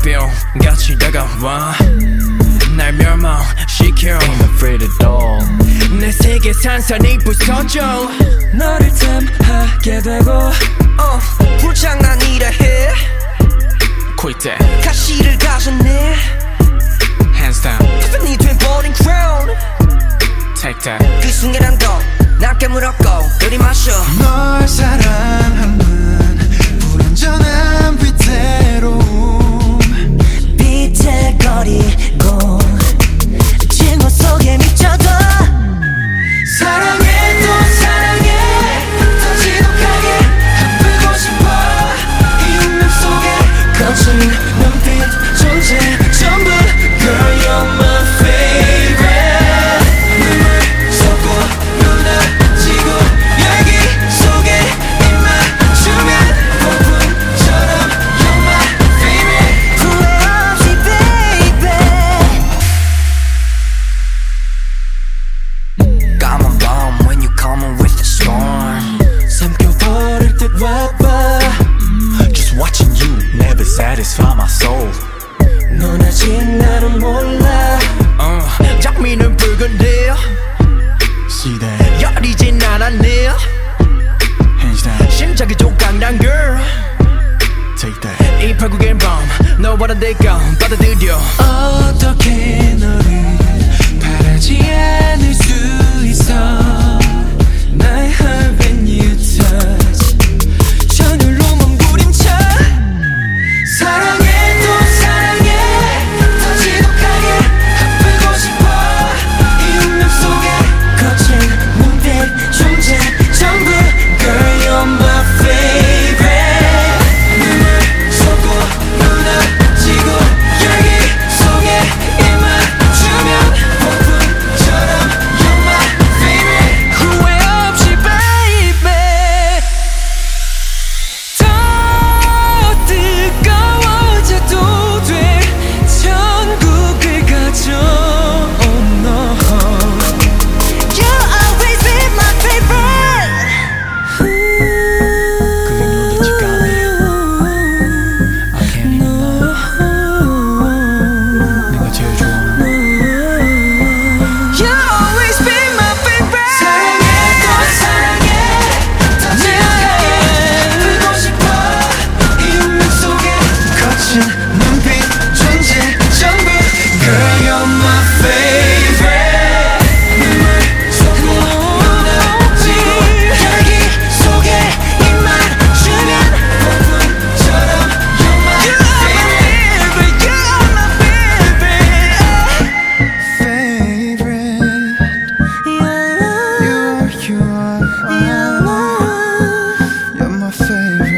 같이 다가와 날 멸망시켜 I'm afraid at all. 내 세계 산산이 부서져 너를 탐하게 되고 불장난이라 해 Quit that. 가시를 가졌네 Hands down. 이 돼버린 crown Take that. 그 순간한 거나 깨물었고 들이마셔 널 사랑하는 불완전한 위태로움 비틀거리고 징후 속에 미쳐도 사랑해 또 사랑해 더 지독하게 아프고 싶어 이 운명 속에 거친 눈빛 존재 전부 Girl you're my favorite 눈물 쏟고 무너지고 열기 속에 입만 주면 폭풍처럼 You're my favorite 후회 없이 baby Come on bomb when you coming with the storm 삼켜버릴 듯 와봐 Just watching you never satisfy my soul. 넌 아직 나를 몰라 장미는 붉은데 See that? 여리진 않았네 Hands down. 심장이 조각난 girl Take that. 이 파국의 밤 너와는 내가 받아들여 어떻게 너를 바라지 않을 수 있어 My heart when you touch 전율로 몸부림쳐 사랑해 또 사랑해 더 지독하게 아프고 싶어 이 운명 속에 거친 눈빛 존재 전부 Girl you're my favorite 눈물 쏟고 무너지고 열기 속에 입만 주면 폭풍처럼 You're my favorite 후회 없이 baby 더 뜨거워져도 돼 천국을 가져 Oh no You'll always be my favorite Cause you know that you got me. I can't even lie. 네가 제일 좋아. You'll always be my favorite 사랑해 또 사랑해 더 지독하게 아프고 싶어 이 운명 속에 거친 눈빛 존재 전부 Girl you're my favorite 눈물 쏟고 무너지고 열기 속에 입만 주면 폭풍처럼 You're my favorite You're my favorite favorite You're my favorite